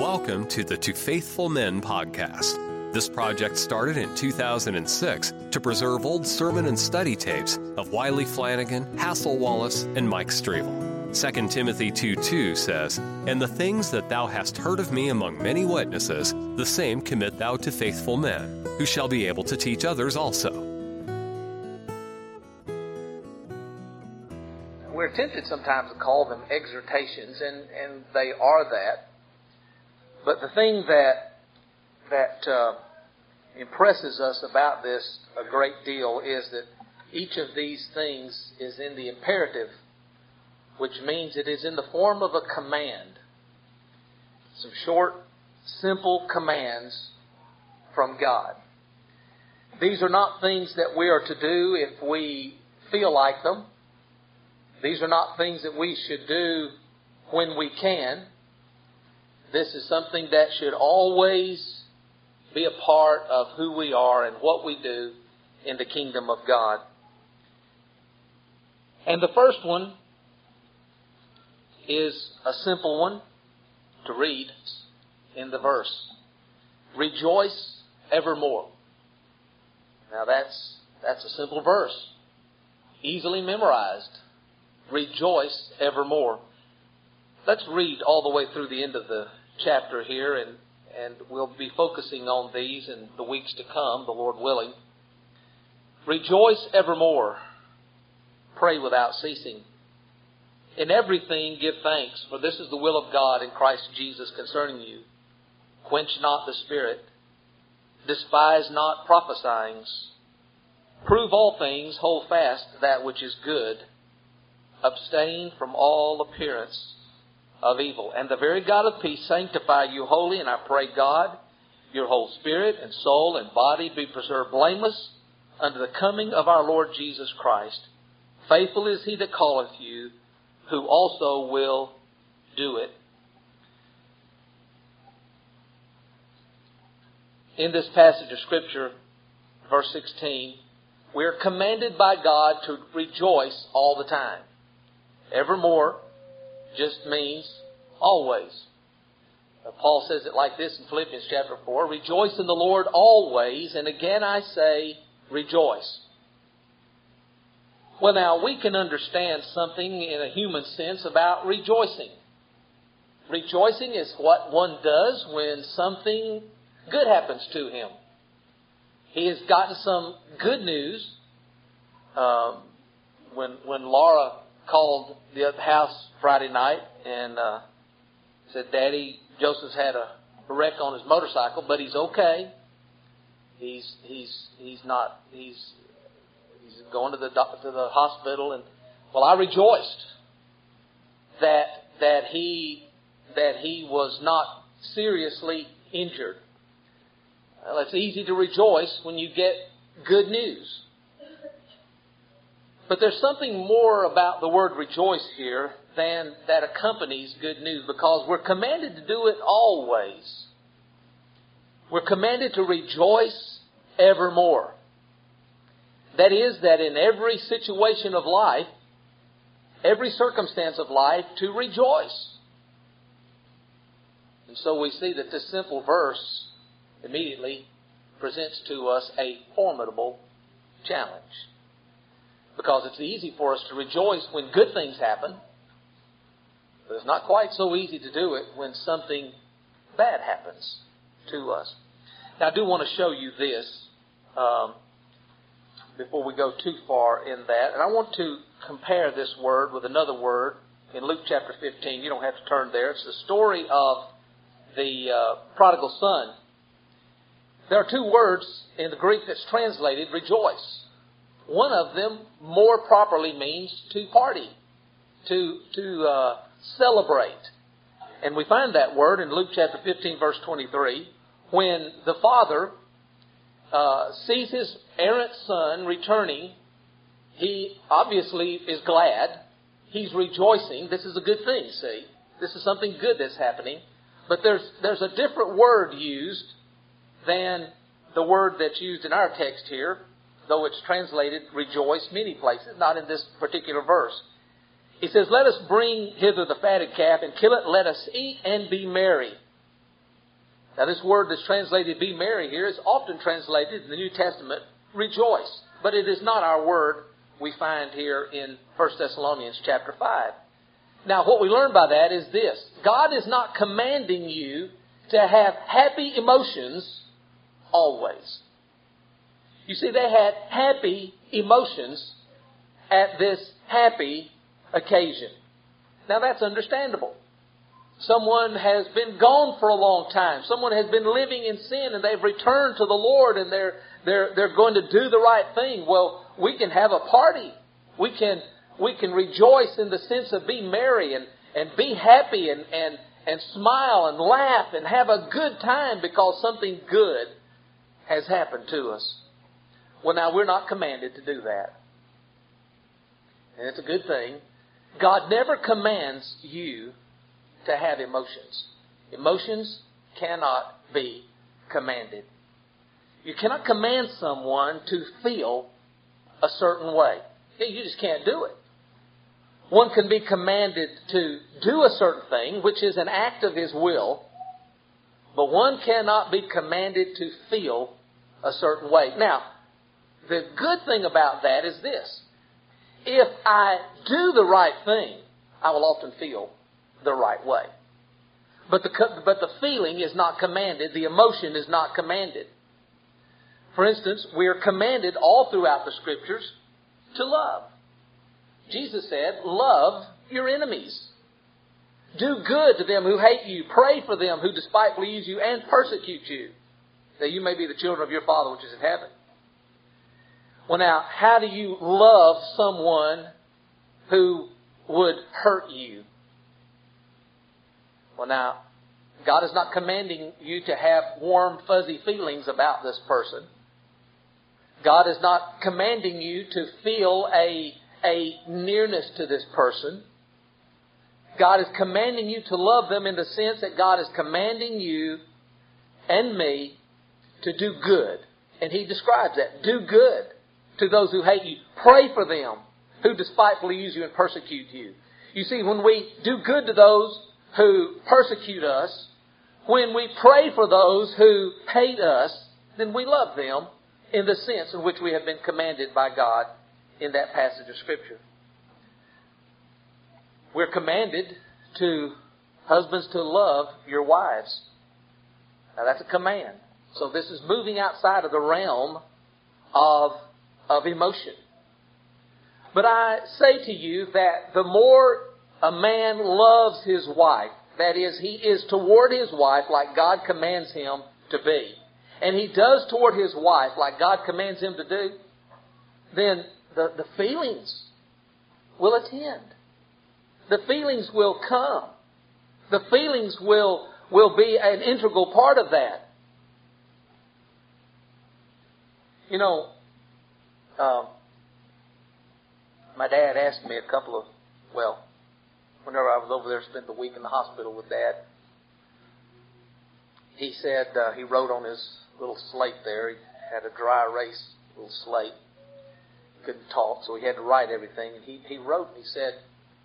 Welcome to the To Faithful Men podcast. This project started in 2006 to preserve old sermon and study tapes of Wiley Flanagan, Hassel Wallace, and Mike Strevel. 2 Timothy 2:2 says, "And the things that thou hast heard of me among many witnesses, the same commit thou to faithful men, who shall be able to teach others also." We're tempted sometimes to call them exhortations, and they are that. But the thing that impresses us about this a great deal is that each of these things is in the imperative, which means it is in the form of a command. Some short, simple commands from God. These are not things that we are to do if we feel like them. These are not things that we should do when we can. This is something that should always be a part of who we are and what we do in the kingdom of God. And the first one is a simple one to read in the verse. Rejoice evermore. Now that's a simple verse. Easily memorized. Rejoice evermore. Let's read all the way through the end of the chapter here, and we'll be focusing on these in the weeks to come, the Lord willing. Rejoice evermore. Pray without ceasing. In everything give thanks, for this is the will of God in Christ Jesus concerning you. Quench not the spirit. Despise not prophesying. Prove all things, hold fast that which is good. Abstain from all appearance of evil. And the very God of peace sanctify you wholly, and I pray God, your whole spirit and soul and body be preserved blameless unto the coming of our Lord Jesus Christ. Faithful is he that calleth you, who also will do it. In this passage of Scripture, verse 16, we are commanded by God to rejoice all the time. Evermore just means always. Paul says it like this in Philippians chapter 4, "Rejoice in the Lord always, and again I say, rejoice." Well, now, we can understand something in a human sense about rejoicing. Rejoicing is what one does when something good happens to him. He has gotten some good news. When Laura called the house Friday night and said, "Daddy, Joseph's had a wreck on his motorcycle, but he's okay. He's going to the hospital." And well, I rejoiced that he was not seriously injured. Well, it's easy to rejoice when you get good news. But there's something more about the word rejoice here than that accompanies good news, because we're commanded to do it always. We're commanded to rejoice evermore. That is, that in every situation of life, every circumstance of life, to rejoice. And so we see that this simple verse immediately presents to us a formidable challenge. Because it's easy for us to rejoice when good things happen, but it's not quite so easy to do it when something bad happens to us. Now, I do want to show you this before we go too far in that. And I want to compare this word with another word in Luke chapter 15. You don't have to turn there. It's the story of the prodigal son. There are two words in the Greek that's translated rejoice. One of them more properly means to party, to celebrate. And we find that word in Luke chapter 15, verse 23, when the father sees his errant son returning. He obviously is glad. He's rejoicing. This is a good thing, see. This is something good that's happening. But there's a different word used than the word that's used in our text here, though it's translated rejoice many places, not in this particular verse. He says, "Let us bring hither the fatted calf and kill it. Let us eat and be merry." Now this word that's translated be merry here is often translated in the New Testament, rejoice. But it is not our word we find here in 1 Thessalonians chapter 5. Now what we learn by that is this. God is not commanding you to have happy emotions always. You see, they had happy emotions at this happy occasion. Now that's understandable. Someone has been gone for a long time. Someone has been living in sin and they've returned to the Lord and they're going to do the right thing. Well, we can have a party. We can rejoice in the sense of be merry and be happy and smile and laugh and have a good time because something good has happened to us. Well, now we're not commanded to do that. And it's a good thing. God never commands you to have emotions. Emotions cannot be commanded. You cannot command someone to feel a certain way. You just can't do it. One can be commanded to do a certain thing, which is an act of his will, but one cannot be commanded to feel a certain way. Now, the good thing about that is this. If I do the right thing, I will often feel the right way. But the feeling is not commanded. The emotion is not commanded. For instance, we are commanded all throughout the Scriptures to love. Jesus said, love your enemies. Do good to them who hate you. Pray for them who despitefully use you and persecute you, that you may be the children of your Father which is in heaven. Well now, how do you love someone who would hurt you? Well now, God is not commanding you to have warm, fuzzy feelings about this person. God is not commanding you to feel a nearness to this person. God is commanding you to love them in the sense that God is commanding you and me to do good. And He describes that. Do good to those who hate you. Pray for them who despitefully use you and persecute you. You see, when we do good to those who persecute us, when we pray for those who hate us, then we love them in the sense in which we have been commanded by God in that passage of Scripture. We're commanded to husbands to love your wives. Now that's a command. So this is moving outside of the realm of emotion. But I say to you that the more a man loves his wife, that is, he is toward his wife like God commands him to be, and he does toward his wife like God commands him to do, then the feelings will attend. The feelings will come. The feelings will be an integral part of that. You know, my dad asked me whenever I was over there, spent the week in the hospital with Dad, he said he wrote on his little slate there. He had a dry erase little slate. He couldn't talk, so he had to write everything. And he wrote and he said,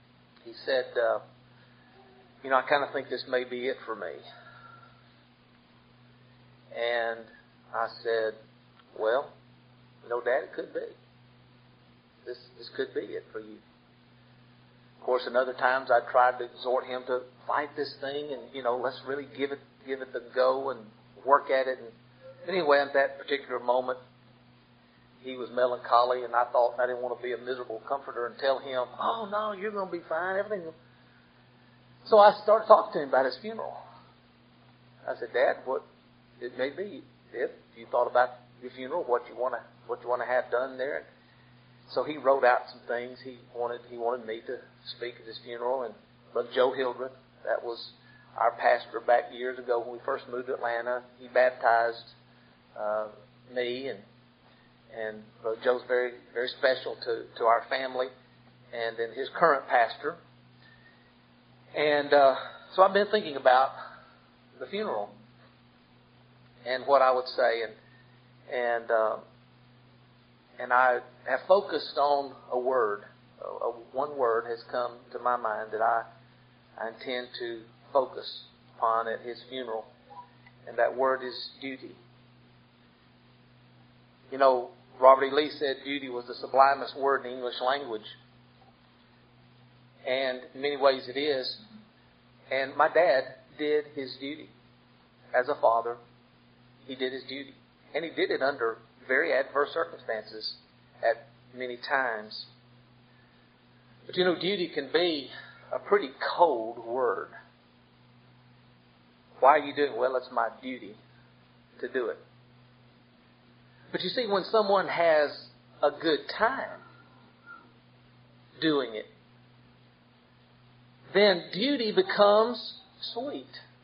I kind of think this may be it for me. And I said, well, Dad, it could be. This could be it for you. Of course, in other times I tried to exhort him to fight this thing and, let's really give it the go and work at it. And anyway, at that particular moment, he was melancholy, and I thought I didn't want to be a miserable comforter and tell him, oh, no, you're going to be fine, everything. So I started talking to him about his funeral. I said, Dad, what it may be, if you thought about your funeral, what you want to have done there. So he wrote out some things he wanted me to speak at his funeral. And Brother Joe Hildreth, that was our pastor back years ago when we first moved to Atlanta. He baptized me, and Brother Joe's very, very special to our family, and then his current pastor. And so I've been thinking about the funeral and what I would say, and I have focused on a word. One word has come to my mind that I intend to focus upon at his funeral. and that word is duty. You know, Robert E. Lee said duty was the sublimest word in the English language. And in many ways it is. And my dad did his duty. As a father, he did his duty. And he did it under very adverse circumstances at many times. But you know, duty can be a pretty cold word. Why are you doing it? Well, it's my duty to do it. But you see, when someone has a good time doing it, then duty becomes sweet.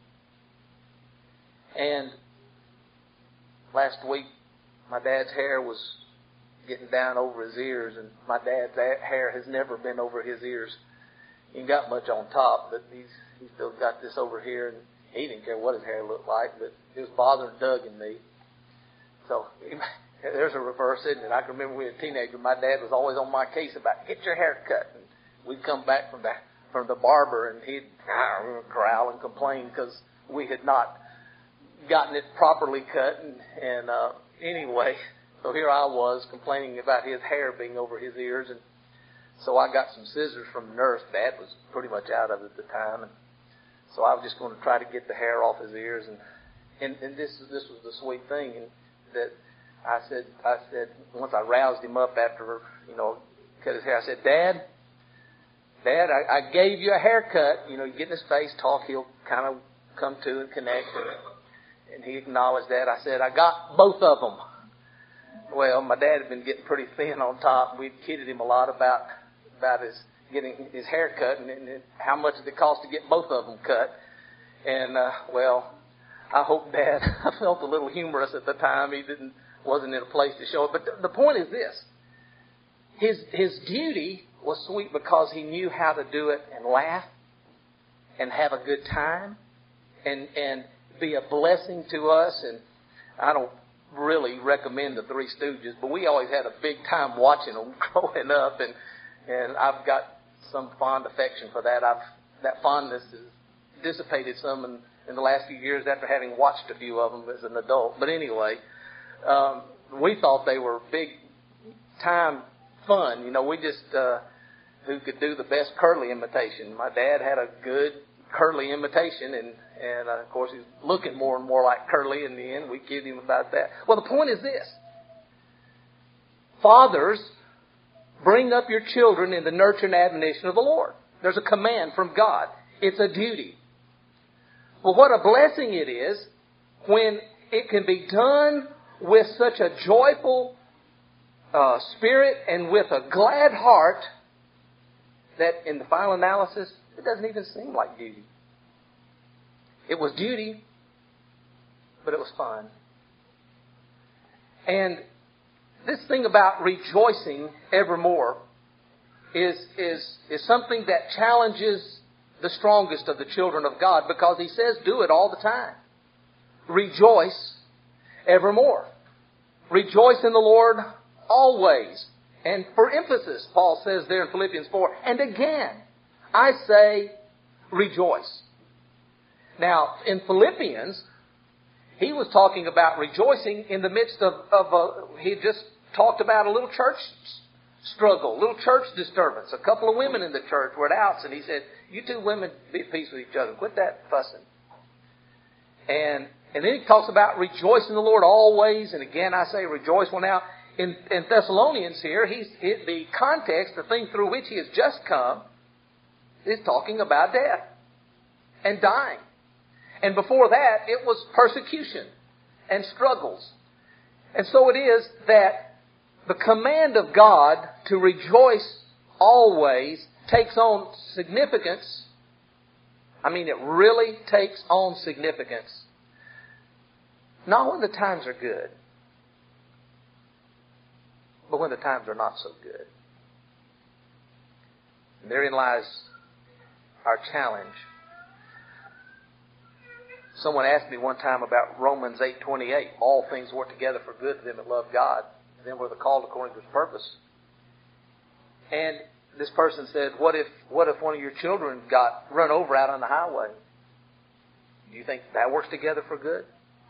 And last week, my dad's hair was getting down over his ears, and my dad's hair has never been over his ears. He ain't got much on top, but he's still got this over here, and he didn't care what his hair looked like, but it was bothering Doug and me. So there's a reverse, isn't it? I can remember when we were a teenager, my dad was always on my case about, get your hair cut. And we'd come back from the barber, and he'd growl and complain because we had not gotten it properly cut. And anyway, so here I was complaining about his hair being over his ears. And so I got some scissors from the nurse. Dad was pretty much out of it at the time. And so I was just going to try to get the hair off his ears. And this was the sweet thing. And that I said, once I roused him up after, cut his hair, I said, Dad, I gave you a haircut. You get in his face, talk, he'll kind of come to and connect. And he acknowledged that. I said, I got both of them. Well, my dad had been getting pretty thin on top. We'd kidded him a lot about his getting his hair cut and how much did it cost to get both of them cut. And, I hope Dad, I felt a little humorous at the time. He wasn't in a place to show it. But the point is this. His duty was sweet because he knew how to do it and laugh and have a good time and be a blessing to us. And I don't really recommend the Three Stooges, but we always had a big time watching them growing up, and I've got some fond affection for that. That fondness has dissipated some in the last few years after having watched a few of them as an adult. But anyway, we thought they were big time fun. We just who could do the best Curly imitation. My dad had a good Curly imitation, and of course he's looking more and more like Curly in the end. We kidded him about that. Well, the point is this. Fathers, bring up your children in the nurture and admonition of the Lord. There's a command from God. It's a duty. Well, what a blessing it is when it can be done with such a joyful spirit and with a glad heart that in the final analysis, it doesn't even seem like duty. It was duty, but it was fun. And this thing about rejoicing evermore is something that challenges the strongest of the children of God, because He says do it all the time. Rejoice evermore. Rejoice in the Lord always. And for emphasis, Paul says there in Philippians 4, and again, I say rejoice. Now, in Philippians, he was talking about rejoicing in the midst of he just talked about a little church struggle, a little church disturbance. A couple of women in the church were at outs, and he said, you two women be at peace with each other. Quit that fussing. And then he talks about rejoice in the Lord always, and again I say rejoice. Well, now, in Thessalonians here, the context, the thing through which he has just come, is talking about death and dying. And before that, it was persecution and struggles. And so it is that the command of God to rejoice always takes on significance. I mean, it really takes on significance. Not when the times are good, but when the times are not so good. And therein lies our challenge. Someone asked me one time about Romans 8:28. All things work together for good to them that love God, and then were the called according to His purpose. And this person said, what if one of your children got run over out on the highway? Do you think that works together for good?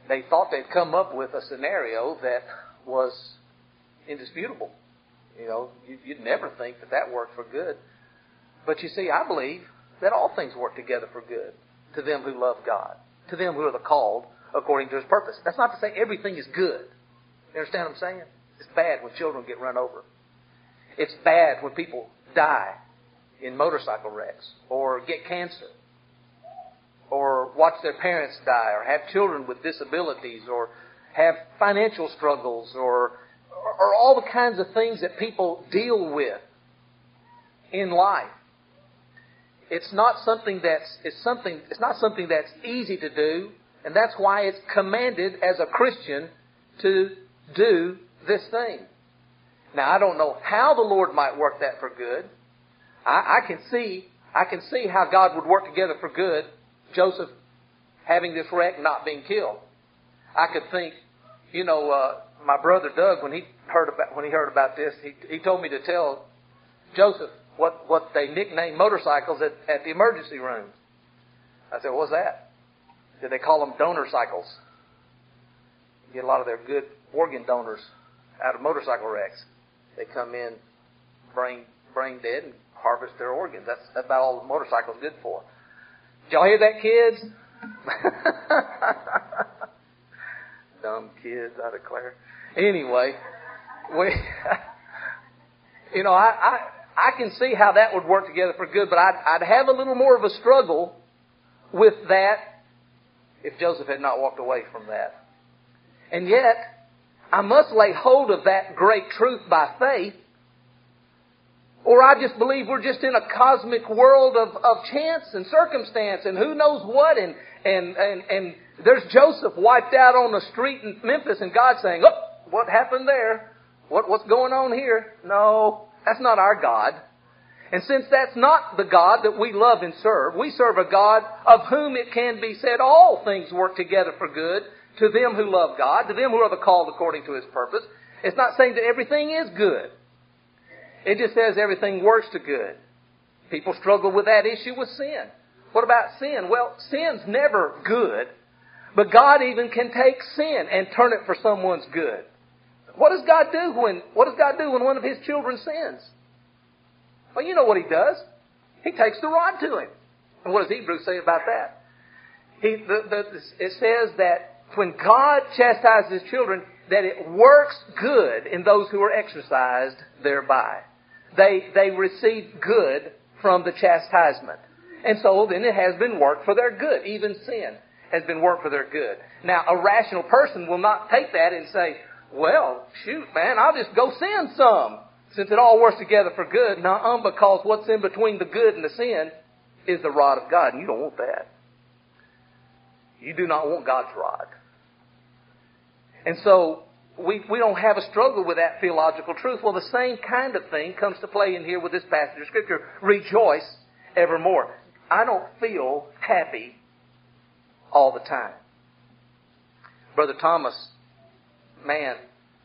they thought they'd come up with a scenario that was indisputable. You know, you'd never think that that worked for good. But you see, I believe that all things work together for good to them who love God, to them who are the called according to His purpose. That's not to say everything is good. You understand what I'm saying? It's bad when children get run over. It's bad when people die in motorcycle wrecks or get cancer or watch their parents die or have children with disabilities or have financial struggles or all the kinds of things that people deal with in life. It's not something that's easy to do, and that's why it's commanded as a Christian to do this thing. Now, I don't know how the Lord might work that for good. I can see how God would work together for good, Joseph having this wreck, not being killed. I could think, my brother Doug, when he heard about this, he told me to tell Joseph what they nicknamed motorcycles at the emergency room. I said, "What's that?" Did they call them donor cycles? You get a lot of their good organ donors out of motorcycle wrecks. They come in brain dead and harvest their organs. That's about all the motorcycle's good for. Did y'all hear that, kids? Dumb kids, I declare. Anyway, I can see how that would work together for good, but I'd have a little more of a struggle with that if Joseph had not walked away from that. And yet, I must lay hold of that great truth by faith, or I just believe we're just in a cosmic world of chance and circumstance and who knows what, and there's Joseph wiped out on the street in Memphis and God saying, "Oh, what happened there? What's going on here?" No, that's not our God. And since that's not the God that we love and serve, we serve a God of whom it can be said all things work together for good to them who love God, to them who are the called according to His purpose. It's not saying that everything is good. It just says everything works to good. People struggle with that issue with sin. What about sin? Well, sin's never good, but God even can take sin and turn it for someone's good. What does God do when one of His children sins? Well, you know what He does. He takes the rod to him. And what does Hebrews say about that? It says that when God chastises His children, that it works good in those who are exercised thereby. They receive good from the chastisement. And so then it has been worked for their good. Even sin has been worked for their good. Now, a rational person will not take that and say, "Well, shoot, man, I'll just go sin some, since it all works together for good." Nuh-uh, because what's in between the good and the sin is the rod of God, and you don't want that. You do not want God's rod. And so we don't have a struggle with that theological truth. Well, the same kind of thing comes to play in here with this passage of Scripture. Rejoice evermore. I don't feel happy all the time. Brother Thomas Mann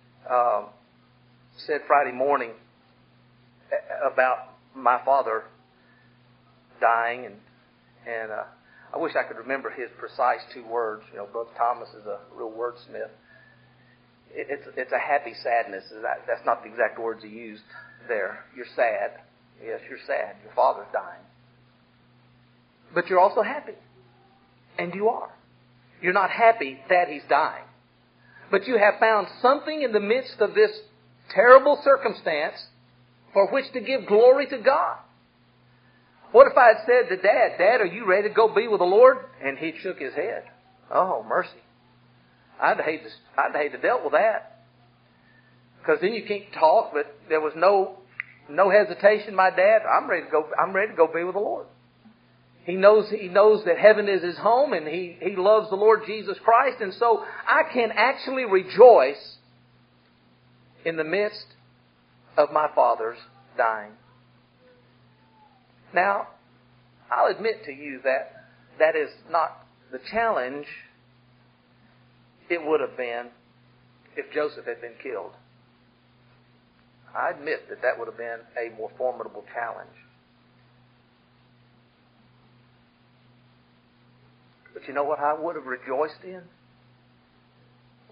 said Friday morning about my father dying, and I wish I could remember his precise 2 words. Brother Thomas is a real wordsmith. It's a happy sadness. That's not the exact words he used there. You're sad. Yes, you're sad. Your father's dying. But you're also happy. And you are. You're not happy that he's dying. But you have found something in the midst of this terrible circumstance for which to give glory to God. What if I had said to Dad, "Are you ready to go be with the Lord?" And he shook his head. Oh, mercy. I'd hate to dealt with that. Because then you can't talk, but there was no hesitation. My dad, I'm ready to go be with the Lord. He knows that heaven is his home, and he loves the Lord Jesus Christ, and so I can actually rejoice in the midst of my father's dying. Now, I'll admit to you that is not the challenge it would have been if Joseph had been killed. I admit that would have been a more formidable challenge. But you know what I would have rejoiced in?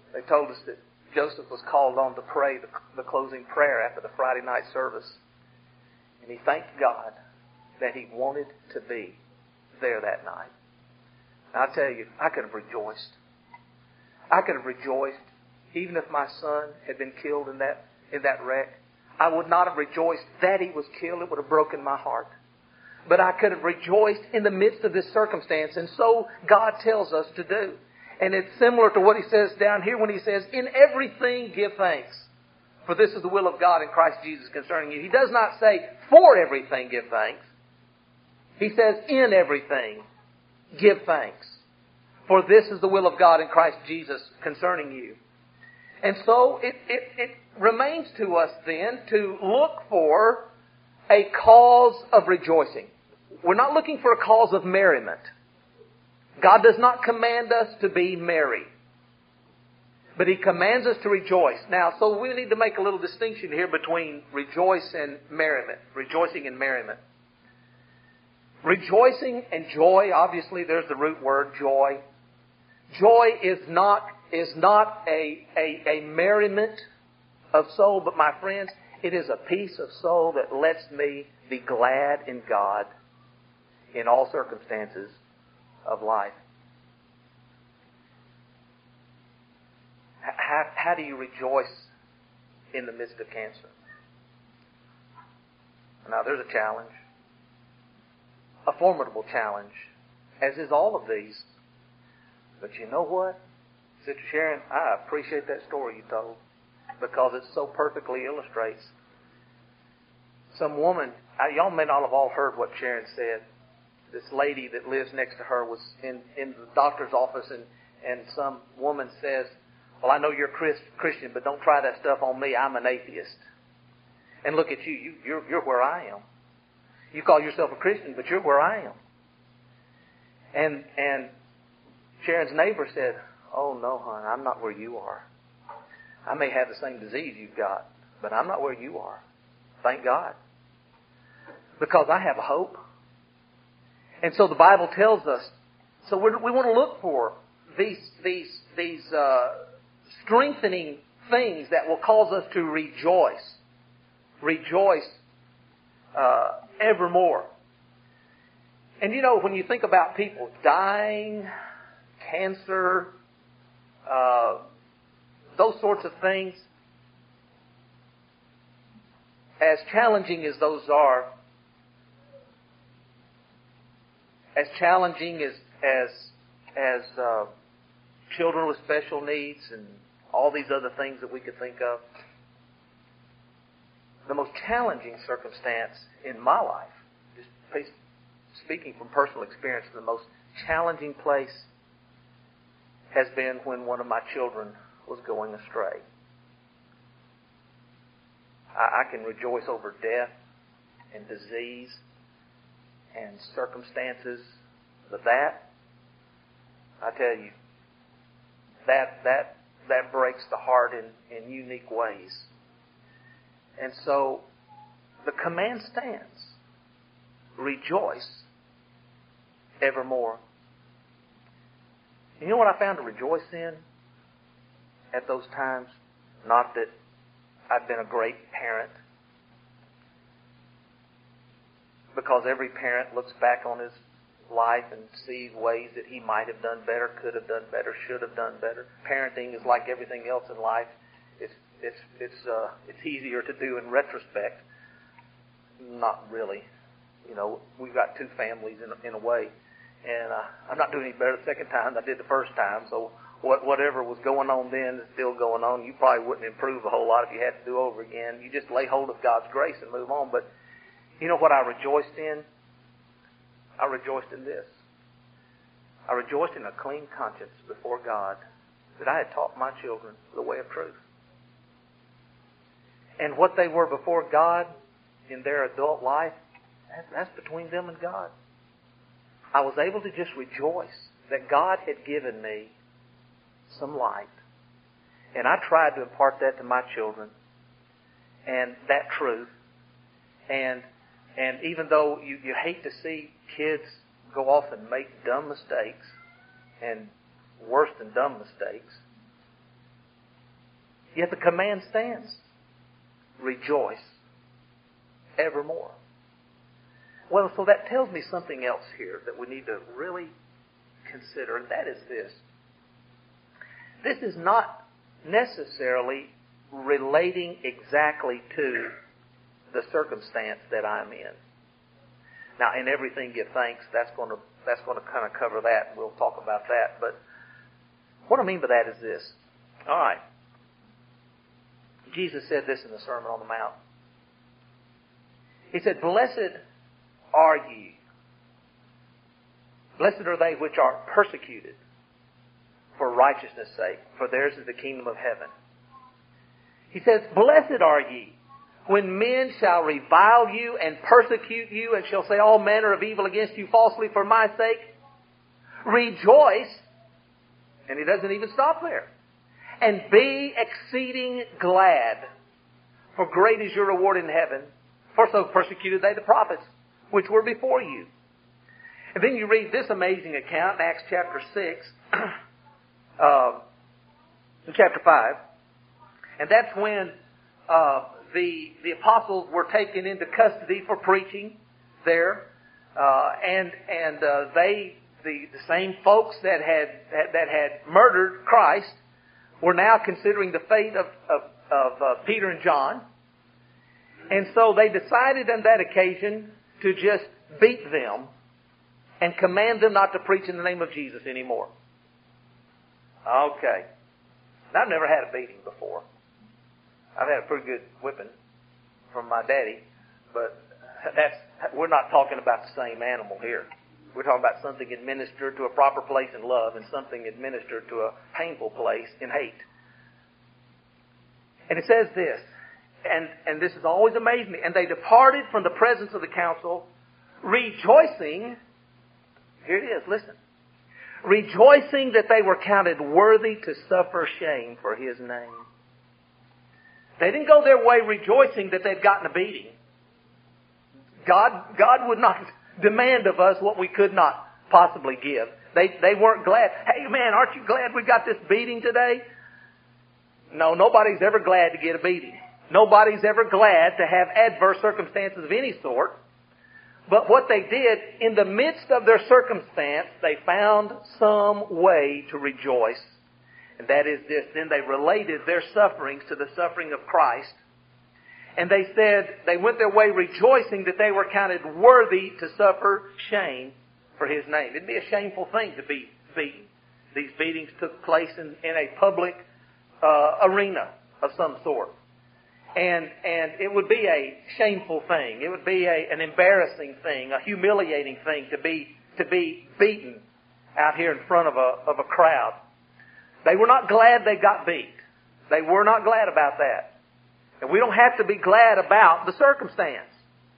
They told us that Joseph was called on to pray the closing prayer after the Friday night service. And he thanked God that he wanted to be there that night. And I tell you, I could have rejoiced. I could have rejoiced even if my son had been killed in that wreck. I would not have rejoiced that he was killed. It would have broken my heart. But I could have rejoiced in the midst of this circumstance. And so God tells us to do. And it's similar to what He says down here when He says, in everything give thanks. For this is the will of God in Christ Jesus concerning you. He does not say, for everything give thanks. He says, in everything give thanks. For this is the will of God in Christ Jesus concerning you. And so it remains to us then to look for a cause of rejoicing. We're not looking for a cause of merriment. God does not command us to be merry, but He commands us to rejoice. Now, so we need to make a little distinction here between rejoice and merriment. Rejoicing and merriment. Rejoicing and joy, obviously there's the root word, joy. Joy is not a merriment of soul, but my friends, it is a peace of soul that lets me be glad in God in all circumstances of life. How do you rejoice in the midst of cancer? Now, there's a challenge. A formidable challenge, as is all of these. But you know what? Sister Sharon, I appreciate that story you told because it so perfectly illustrates. Some woman, y'all may not have all heard what Sharon said. This lady that lives next to her was in the doctor's office and some woman says, well, I know you're Christian, but don't try that stuff on me. I'm an atheist. And look at you. You're where I am. You call yourself a Christian, but you're where I am. And Sharon's neighbor said, oh, no, hon, I'm not where you are. I may have the same disease you've got, but I'm not where you are. Thank God. Because I have a hope. And so the Bible tells us, so we want to look for these strengthening things that will cause us to rejoice. Rejoice evermore. And you know, when you think about people dying, cancer, those sorts of things, as challenging as those are, as challenging as children with special needs and all these other things that we could think of, the most challenging circumstance in my life, just speaking from personal experience, the most challenging place has been when one of my children was going astray. I can rejoice over death and disease and circumstances, but that, I tell you, that breaks the heart in unique ways. And so the command stands. Rejoice evermore. You know what I found to rejoice in at those times? Not that I've been a great parent, because every parent looks back on his life and sees ways that he might have done better, could have done better, should have done better. Parenting is like everything else in life. It's easier to do in retrospect. Not really. You know, we've got two families in a way, and I'm not doing any better the second time than I did the first time. So whatever was going on then is still going on. You probably wouldn't improve a whole lot if you had to do over again. You just lay hold of God's grace and move on. But you know what I rejoiced in? I rejoiced in this. I rejoiced in a clean conscience before God that I had taught my children the way of truth. And what they were before God in their adult life, that's between them and God. I was able to just rejoice that God had given me some light. And I tried to impart that to my children and that truth. And even though you hate to see kids go off and make dumb mistakes, and worse than dumb mistakes, Yet the command stands. Rejoice evermore. Well, so that tells me something else here that we need to really consider, and that is this. This is not necessarily relating exactly to the circumstance that I'm in. Now, in everything give thanks, that's going to kind of cover that. We'll talk about that. But what I mean by that is this. All right. Jesus said this in the Sermon on the Mount. He said, "Blessed are ye. Blessed are they which are persecuted for righteousness' sake, for theirs is the kingdom of heaven." He says, "Blessed are ye, when men shall revile you and persecute you, and shall say all manner of evil against you falsely for my sake. Rejoice," and he doesn't even stop there, "and be exceeding glad, for great is your reward in heaven. For so persecuted they the prophets which were before you." And then you read this amazing account in Acts chapter 6, in chapter 5. And that's when the apostles were taken into custody for preaching there. The same folks that had murdered Christ were now considering the fate of Peter and John. And so they decided on that occasion to just beat them and command them not to preach in the name of Jesus anymore. Okay. Now, I've never had a beating before. I've had a pretty good whipping from my daddy, but we're not talking about the same animal here. We're talking about something administered to a proper place in love and something administered to a painful place in hate. And it says this, and this has always amazed me, "And they departed from the presence of the council, rejoicing," here it is, listen, "rejoicing that they were counted worthy to suffer shame for His name." They didn't go their way rejoicing that they'd gotten a beating. God would not demand of us what we could not possibly give. They weren't glad. "Hey man, aren't you glad we got this beating today?" No, nobody's ever glad to get a beating. Nobody's ever glad to have adverse circumstances of any sort. But what they did, in the midst of their circumstance, they found some way to rejoice. And that is this. Then they related their sufferings to the suffering of Christ. And they said they went their way rejoicing that they were counted worthy to suffer shame for His name. It'd be a shameful thing to be beaten. These beatings took place in a public arena of some sort. And it would be a shameful thing. It would be an embarrassing thing, a humiliating thing to be beaten out here in front of a crowd. They were not glad they got beat. They were not glad about that. And we don't have to be glad about the circumstance.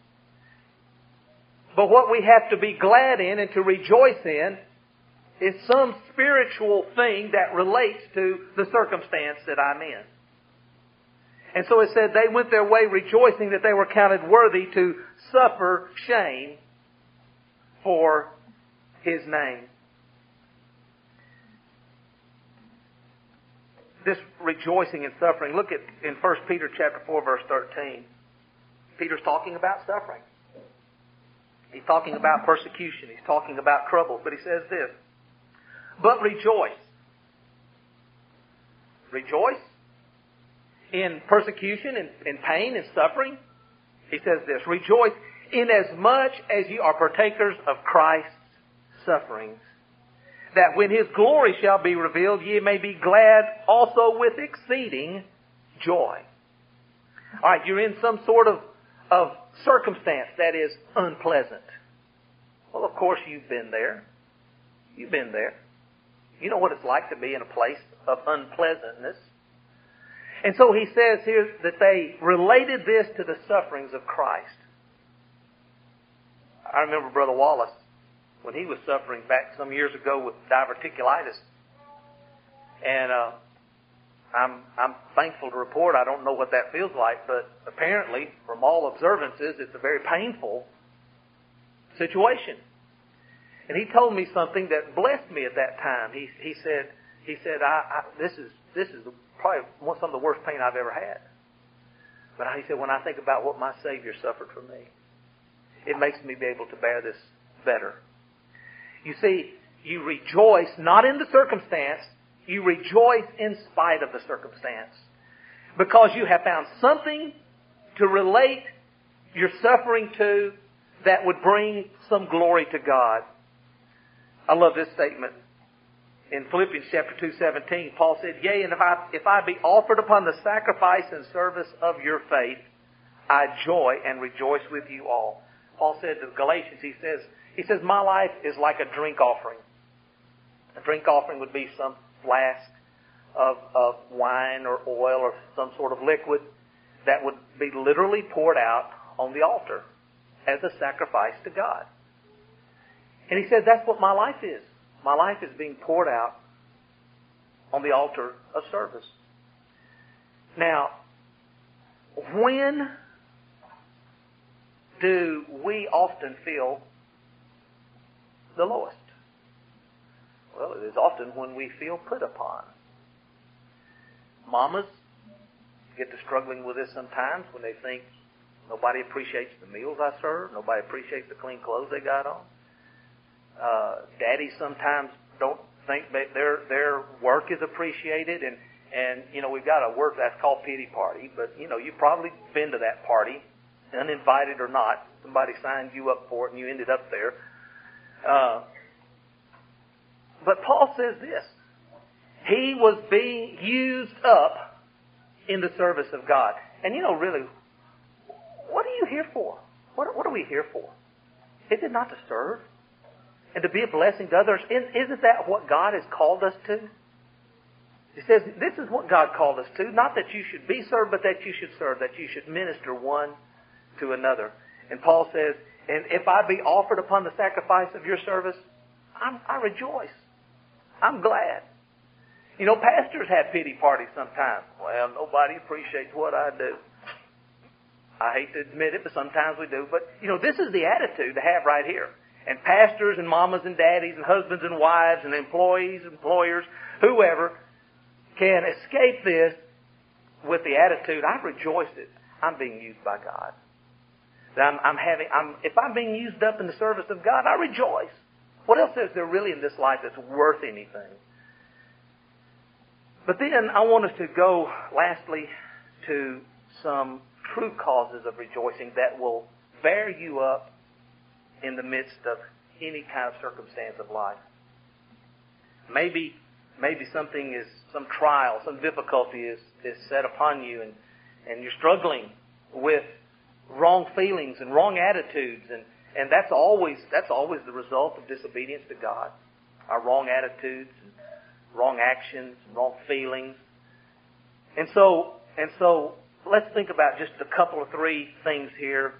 But what we have to be glad in and to rejoice in is some spiritual thing that relates to the circumstance that I'm in. And so it said they went their way rejoicing that they were counted worthy to suffer shame for His name. This rejoicing and suffering, look at in 1 Peter chapter 4, verse 13. Peter's talking about suffering. He's talking about persecution. He's talking about trouble. But he says this, "But rejoice." Rejoice in persecution, in pain, and suffering. He says this, "Rejoice inasmuch as ye are partakers of Christ's sufferings, that when His glory shall be revealed, ye may be glad also with exceeding joy." All right, you're in some sort of circumstance that is unpleasant. Well, of course you've been there. You've been there. You know what it's like to be in a place of unpleasantness. And so he says here that they related this to the sufferings of Christ. I remember Brother Wallace, when he was suffering back some years ago with diverticulitis. And I'm thankful to report, I don't know what that feels like, but apparently, from all observances, it's a very painful situation. And he told me something that blessed me at that time. He said, this is probably some of the worst pain I've ever had. But he said, when I think about what my Savior suffered for me, it makes me be able to bear this better. You see, you rejoice not in the circumstance, you rejoice in spite of the circumstance. Because you have found something to relate your suffering to that would bring some glory to God. I love this statement. In Philippians chapter 2:17, Paul said, "Yea, and if I be offered upon the sacrifice and service of your faith, I joy and rejoice with you all." Paul said to the Galatians, he says, my life is like a drink offering. A drink offering would be some flask of wine or oil or some sort of liquid that would be literally poured out on the altar as a sacrifice to God. And he says, that's what my life is. My life is being poured out on the altar of service. Now, when do we often feel the lowest? Well, it is often when we feel put upon. Mamas get to struggling with this sometimes when they think nobody appreciates the meals I serve, nobody appreciates the clean clothes they got on. Daddies sometimes don't think that their work is appreciated, and you know, we've got a word that's called pity party, but you know, you've probably been to that party, uninvited or not. Somebody signed you up for it and you ended up there. But Paul says this: he was being used up in the service of God. And you know, really, what are you here for? What are we here for? Is it not to serve? And to be a blessing to others? Isn't that what God has called us to? He says, this is what God called us to. Not that you should be served, but that you should serve. That you should minister one to another. And Paul says, and if I be offered upon the sacrifice of your service, I rejoice. I'm glad. You know, pastors have pity parties sometimes. Well, nobody appreciates what I do. I hate to admit it, but sometimes we do. But, you know, this is the attitude to have right here. And pastors and mamas and daddies and husbands and wives and employees, employers, whoever can escape this with the attitude, I rejoice that I'm being used by God. That if I'm being used up in the service of God, I rejoice. What else is there really in this life that's worth anything? But then I want us to go, lastly, to some true causes of rejoicing that will bear you up in the midst of any kind of circumstance of life. Maybe some trial, some difficulty is set upon you, and you're struggling with wrong feelings and wrong attitudes, and that's always the result of disobedience to God. Our wrong attitudes, and wrong actions, and wrong feelings. And so let's think about just a couple of three things here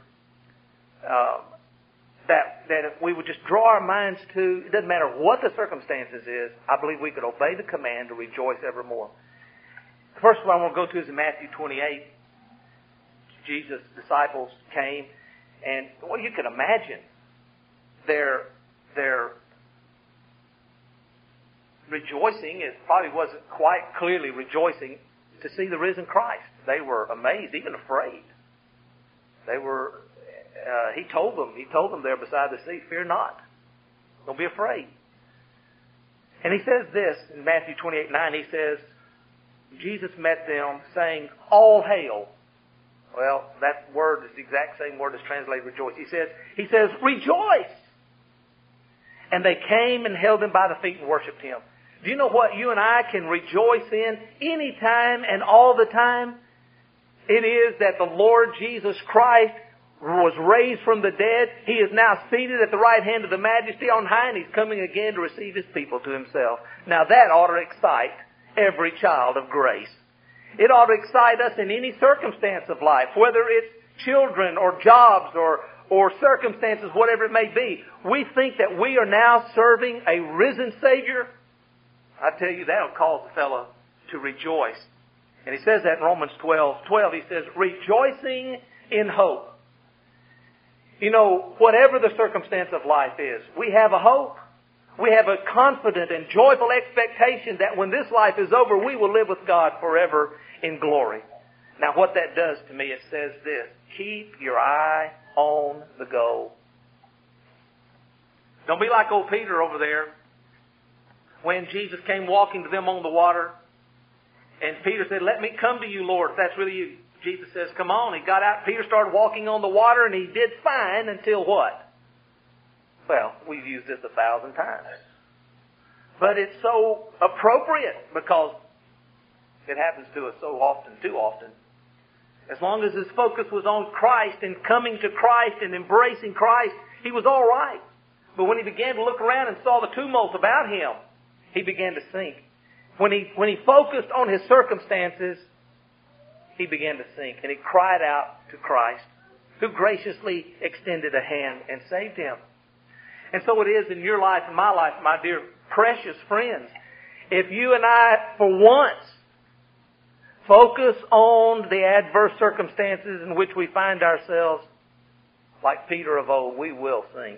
that if we would just draw our minds to, it doesn't matter what the circumstances is, I believe we could obey the command to rejoice evermore. The first one I want to go to is in Matthew 28. Jesus' disciples came, and well, you can imagine their rejoicing. It probably wasn't quite clearly rejoicing to see the risen Christ. They were amazed, even afraid. They were. He told them there beside the sea, fear not. Don't be afraid. And he says this in Matthew 28:9. He says, Jesus met them saying, all hail. Well, that word is the exact same word as translated rejoice. He says, rejoice. And they came and held him by the feet and worshipped him. Do you know what you and I can rejoice in any time and all the time? It is that the Lord Jesus Christ was raised from the dead. He is now seated at the right hand of the Majesty on high, and He's coming again to receive His people to Himself. Now that ought to excite every child of grace. It ought to excite us in any circumstance of life, whether it's children or jobs or circumstances, whatever it may be. We think that we are now serving a risen Savior. I tell you, that'll cause the fellow to rejoice. And he says that in Romans 12:12. He says, rejoicing in hope. You know, whatever the circumstance of life is, we have a hope. We have a confident and joyful expectation that when this life is over, we will live with God forever in glory. Now what that does to me, it says this: keep your eye on the goal. Don't be like old Peter over there when Jesus came walking to them on the water. And Peter said, "Let me come to you, Lord, if that's really you." Jesus says, "Come on." He got out. Peter started walking on the water, and he did fine until what? Well, we've used this 1,000 times. But it's so appropriate because it happens to us so often, too often. As long as his focus was on Christ and coming to Christ and embracing Christ, he was all right. But when he began to look around and saw the tumult about him, he began to sink. When he focused on his circumstances, he began to sink. And he cried out to Christ, who graciously extended a hand and saved him. And so it is in your life and my life, my dear precious friends. If you and I, for once, focus on the adverse circumstances in which we find ourselves, like Peter of old, we will sink.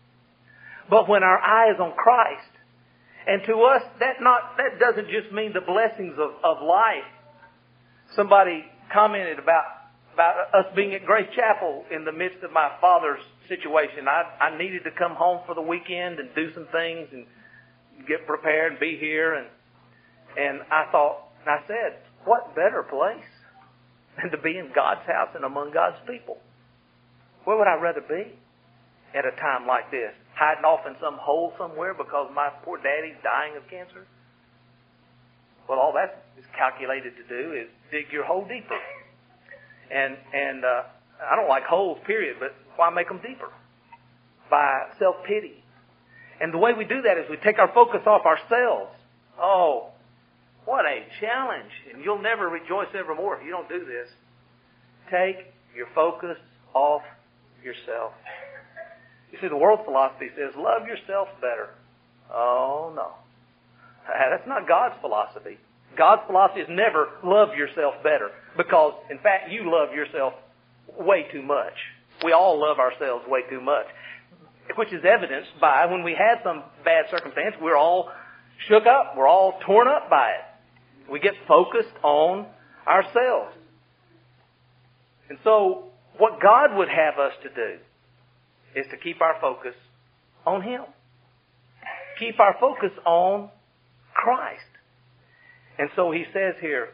But when our eye is on Christ, and to us, that doesn't just mean the blessings of life. Somebody commented about us being at Grace Chapel in the midst of my father's situation. I needed to come home for the weekend and do some things and get prepared and be here. And I said, what better place than to be in God's house and among God's people? Where would I rather be at a time like this? Hiding off in some hole somewhere because my poor daddy's dying of cancer? Well, all that is calculated to do is dig your hole deeper. And I don't like holes, period, but why make them deeper? By self-pity. And the way we do that is we take our focus off ourselves. Oh, what a challenge. And you'll never rejoice evermore if you don't do this. Take your focus off yourself. You see, the world philosophy says, love yourself better. Oh, no. That's not God's philosophy. God's philosophy is never love yourself better. Because, in fact, you love yourself way too much. We all love ourselves way too much. Which is evidenced by when we had some bad circumstance, we're all shook up. We're all torn up by it. We get focused on ourselves. And so, what God would have us to do is to keep our focus on Him. Keep our focus on Christ. And so he says here,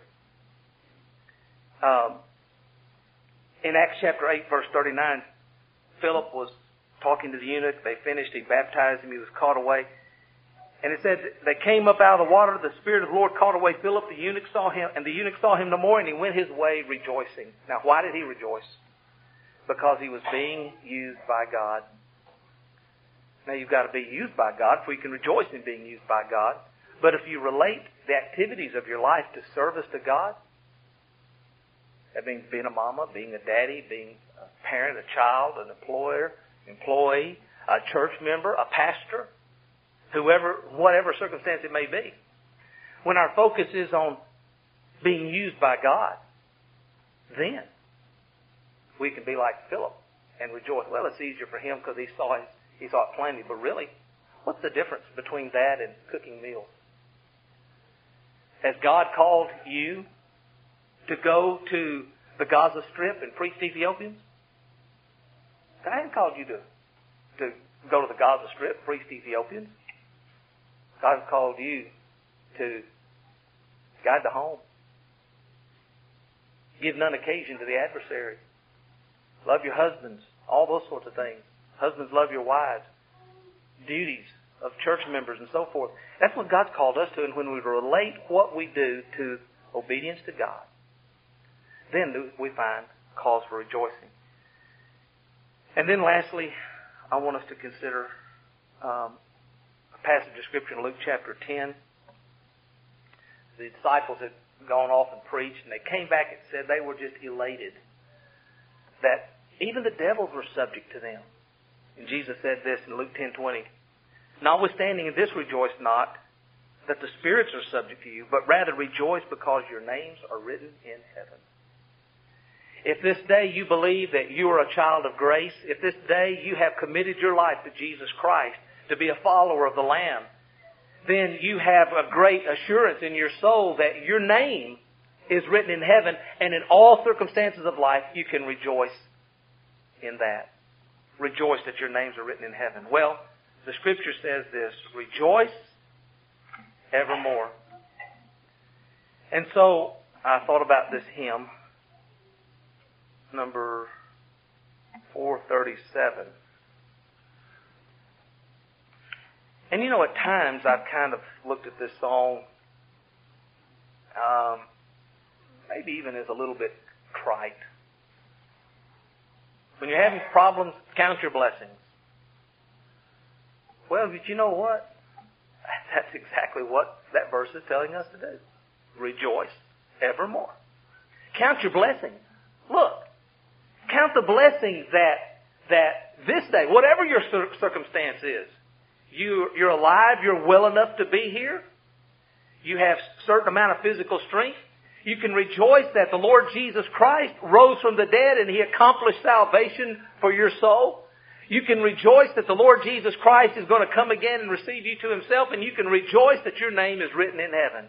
in Acts chapter 8, verse 39, Philip was talking to the eunuch. They finished. He baptized him. He was caught away. And it said, they came up out of the water. The Spirit of the Lord caught away Philip. The eunuch saw him, and the eunuch saw him no more, and he went his way rejoicing. Now, why did he rejoice? Because he was being used by God. Now, you've got to be used by God before you can rejoice in being used by God. But if you relate the activities of your life to service to God, that means being a mama, being a daddy, being a parent, a child, an employer, employee, a church member, a pastor, whoever, whatever circumstance it may be. When our focus is on being used by God, then we can be like Philip and rejoice. Well, it's easier for him because he saw it plainly. But really, what's the difference between that and cooking meals? Has God called you to go to the Gaza Strip and preach to Ethiopians? God hasn't called you to go to the Gaza Strip and preach to Ethiopians. God has called you to guide the home. Give none occasion to the adversary. Love your husbands. All those sorts of things. Husbands, love your wives. Duties of church members and so forth. That's what God's called us to. And when we relate what we do to obedience to God, then we find cause for rejoicing. And then lastly, I want us to consider a passage of Scripture in Luke chapter 10. The disciples had gone off and preached, and they came back and said they were just elated that even the devils were subject to them. And Jesus said this in Luke 10:20. Notwithstanding in this rejoice not that the spirits are subject to you, but rather rejoice because your names are written in heaven. If this day you believe that you are a child of grace, if this day you have committed your life to Jesus Christ, to be a follower of the Lamb, then you have a great assurance in your soul that your name is written in heaven, and in all circumstances of life you can rejoice in that. Rejoice that your names are written in heaven. Well, the Scripture says this, rejoice evermore. And so I thought about this hymn, number 437. And you know, at times I've kind of looked at this song, maybe even as a little bit trite. When you're having problems, count your blessings. Well, but you know what? That's exactly what that verse is telling us to do. Rejoice evermore. Count your blessings. Look, count the blessings that this day, whatever your circumstance is, you're alive, you're well enough to be here, you have a certain amount of physical strength, you can rejoice that the Lord Jesus Christ rose from the dead and He accomplished salvation for your soul. You can rejoice that the Lord Jesus Christ is going to come again and receive you to Himself, and you can rejoice that your name is written in heaven.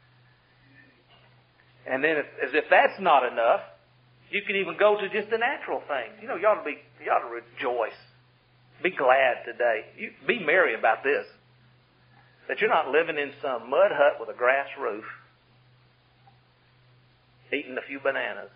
And then, as if that's not enough, you can even go to just the natural things. You know, you ought to rejoice. Be glad today. Be merry about this. That you're not living in some mud hut with a grass roof, eating a few bananas,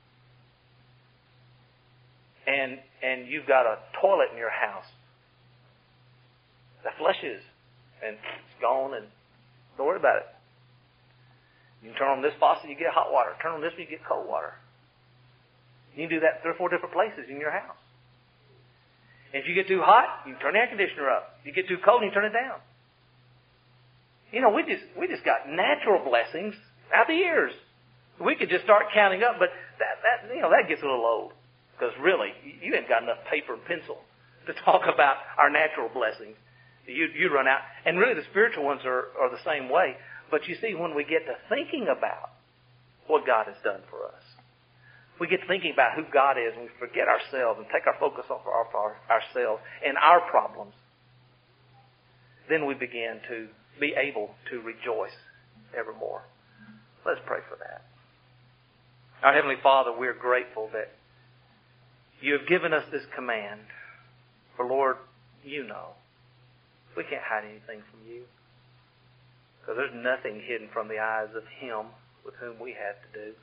and you've got a toilet in your house that flushes and it's gone, and don't worry about it. You can turn on this faucet, you get hot water. Turn on this one, you get cold water. You can do that 3 or 4 different places in your house. And if you get too hot, you can turn the air conditioner up. If you get too cold, you can turn it down. You know, we just got natural blessings out the years. We could just start counting up, but that gets a little old. Because really, you ain't got enough paper and pencil to talk about our natural blessings. You run out. And really the spiritual ones are the same way. But you see, when we get to thinking about what God has done for us, we get thinking about who God is, and we forget ourselves and take our focus off ourselves and our problems, then we begin to be able to rejoice evermore. Let's pray for that. Our Heavenly Father, we're grateful that You have given us this command. For Lord, You know. We can't hide anything from You. Because there's nothing hidden from the eyes of Him with whom we have to do.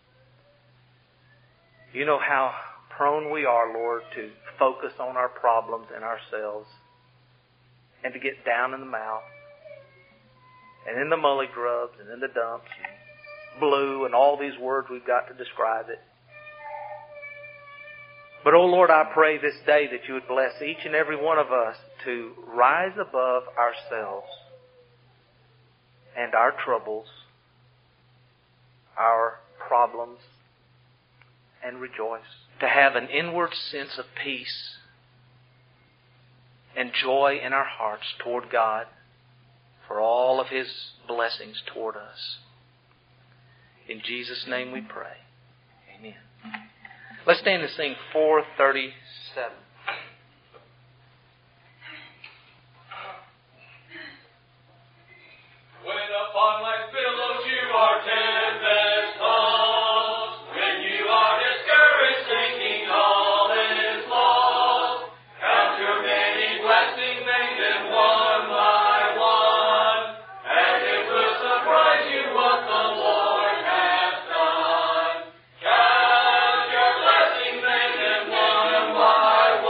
You know how prone we are, Lord, to focus on our problems and ourselves, and to get down in the mouth, and in the mully grubs, and in the dumps, and blue, and all these words we've got to describe it. But, oh Lord, I pray this day that You would bless each and every one of us to rise above ourselves and our troubles, our problems, and rejoice. To have an inward sense of peace and joy in our hearts toward God for all of His blessings toward us. In Jesus' name we pray. Amen. Let's stand and sing 437. When upon my pillows you are tempest tossed, when you are discouraged, thinking all is lost, count your many blessings, name them one by one, and it will surprise you what the Lord has done. Count your blessings, name them one by one.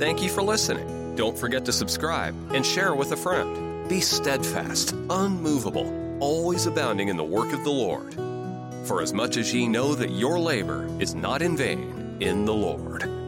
Thank you for listening. Don't forget to subscribe and share with a friend. Be steadfast, unmovable, always abounding in the work of the Lord. For as much as ye know that your labor is not in vain in the Lord.